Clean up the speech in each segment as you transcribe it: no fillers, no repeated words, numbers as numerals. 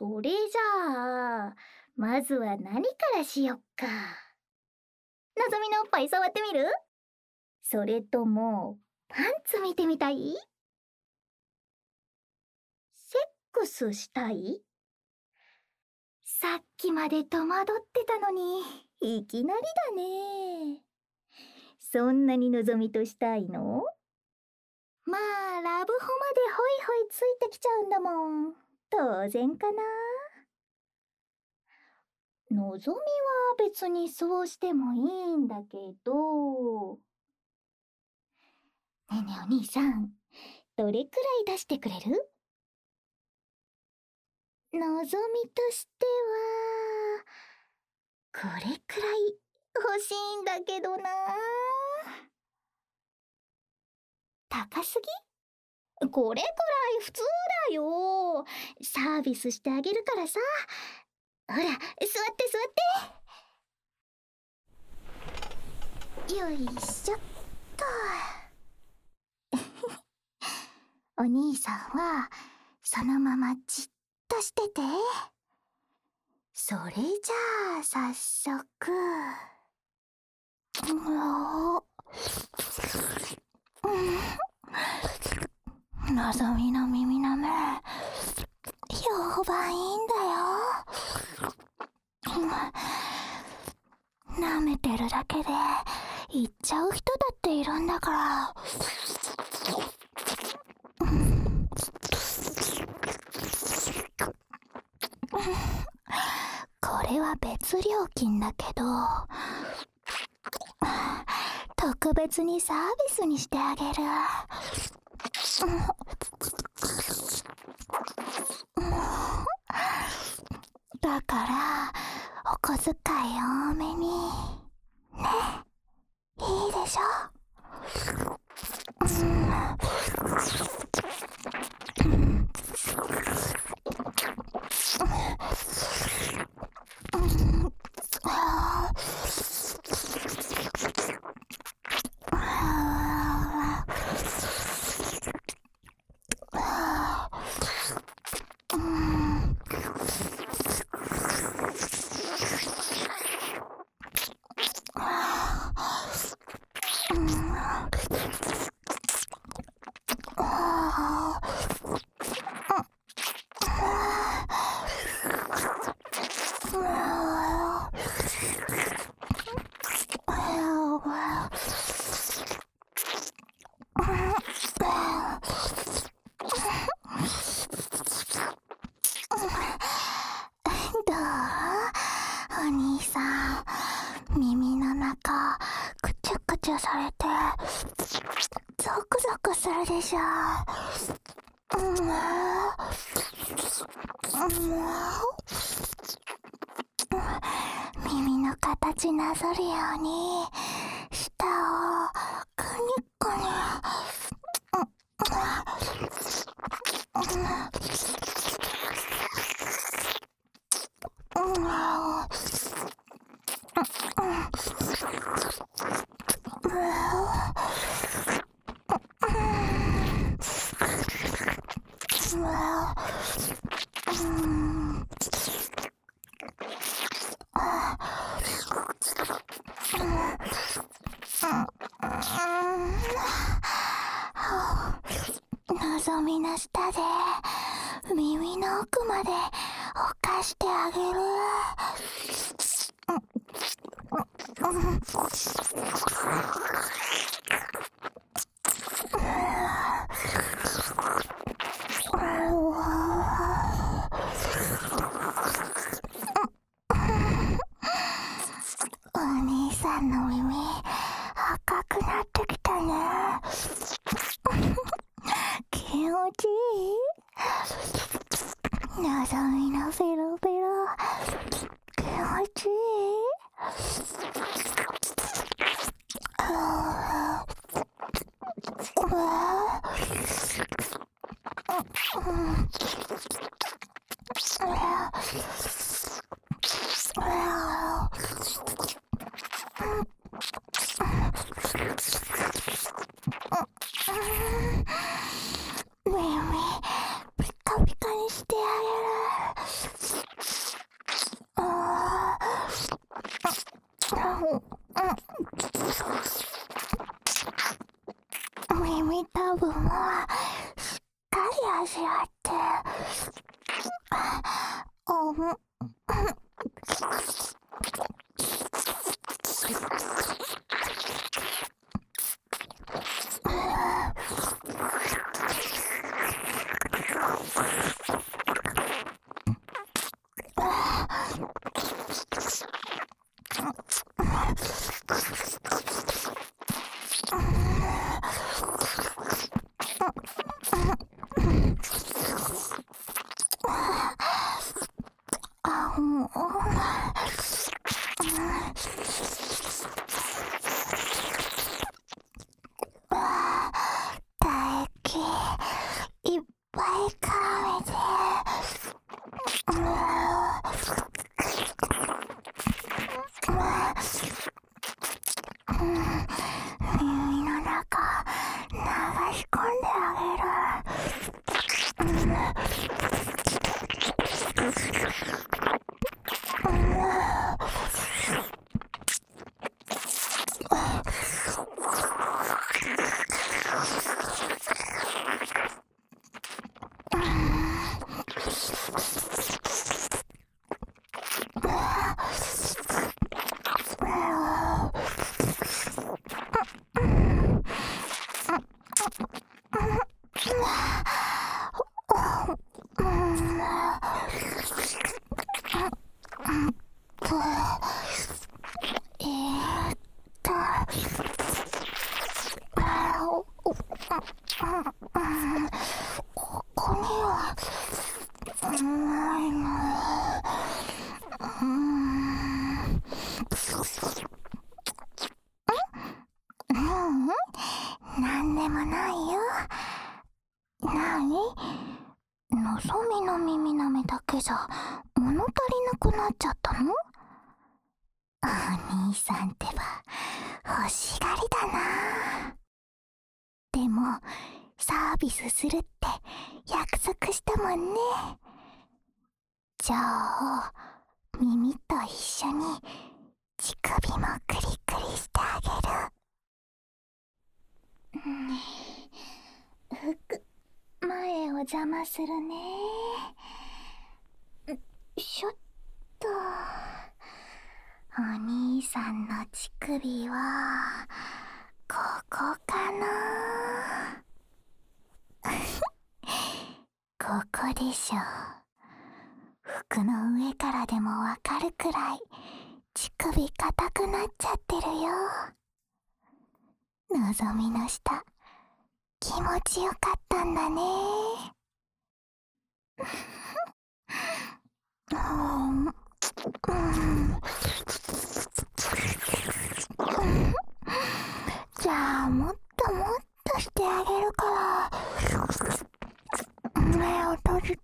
それじゃあ、まずは何からしよっか。のぞみのおっぱい触ってみる？それとも、パンツ見てみたい？セックスしたい？さっきまで戸惑ってたのに、いきなりだね。そんなにのぞみとしたいの？まあ、ラブホまでホイホイついてきちゃうんだもん。当然かな。のぞみは別にそうしてもいいんだけど。ねえねえお兄さん、どれくらい出してくれる？のぞみとしては、これくらい欲しいんだけどな。高すぎ？これくらい普通だよ。サービスしてあげるからさ。ほら、座って座って。よいしょっと。お兄さんはそのままじっとしてて。それじゃあ早速。のぞみの耳の目、評判いいんだよ。舐めてるだけで言っちゃう人だっているんだから。これは別料金だけど、特別にサービスにしてあげる。だからお小遣い多めにね。いいでしょ？どう？お兄さん、耳の中くちゅくちゅされてゾクゾクするでしょ。耳の形なぞるように舌をくにくに。のぞみの下で耳の奥までおかしてあげる。お兄さんの耳赤くなってきたね。気持ちいい？のぞみのペロペロ気持ちいい？耳ピカピカにしてあげる。 唾液いっぱい絡めて耳の中流し込んであげる。ここにはないな。なんでもないよ。なに？のぞみの耳なめだけじゃ物足りなくなっちゃったの？お兄さんってば欲しがりだな。でもサービスするって約束したもんね。じゃあ耳と一緒に乳首もクリクリしてあげる。服前を邪魔するね。しょっと。お兄さんの乳首はここかな。ここでしょ。服の上からでもわかるくらい乳首硬くなっちゃってるよ。のぞみの下気持ちよかったんだね。じゃあもっともっとしてあげるから目を閉じて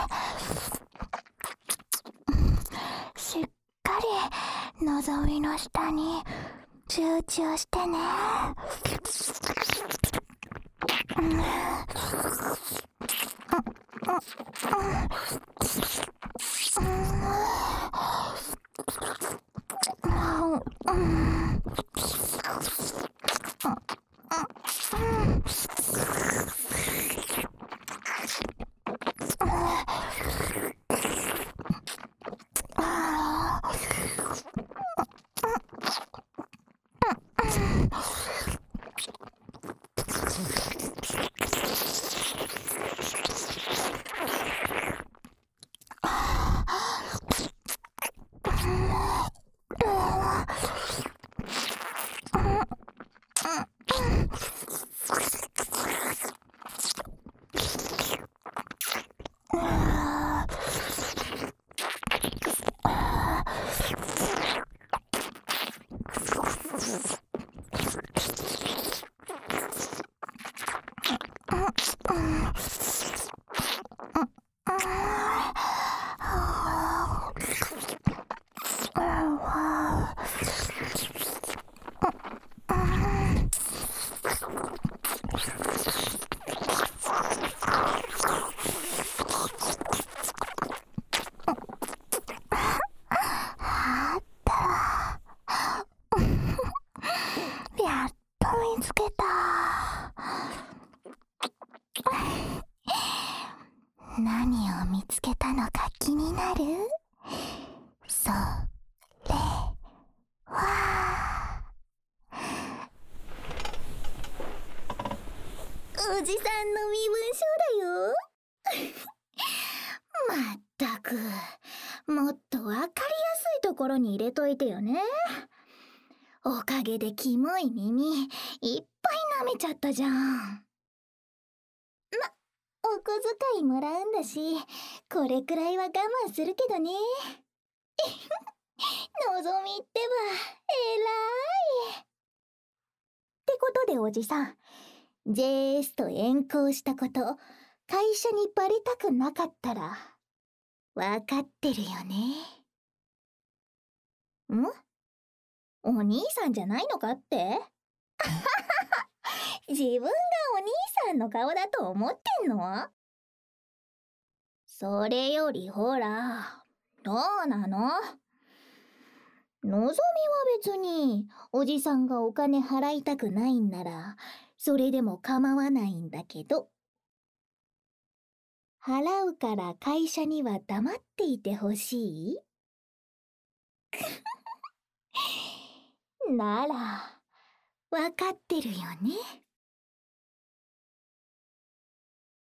しっかりのぞみの下に集中してね。 を見つけたのか気になる？それはおじさんの身分証だよ。まったく、もっとわかりやすいところに入れといてよね。おかげでキモい耳いっぱい舐めちゃったじゃん。お小遣いもらうんだし、これくらいは我慢するけどね。のぞみってば偉い。ってことでおじさん、JS と遠行したこと、会社にバレたくなかったら、わかってるよね。お兄さんじゃないのかって？自分がお兄さんの顔だと思ってんの？それよりほら、どうなの？のぞみは別におじさんがお金払いたくないんならそれでも構わないんだけど、払うから会社には黙っていてほしい？ならわかってるよね。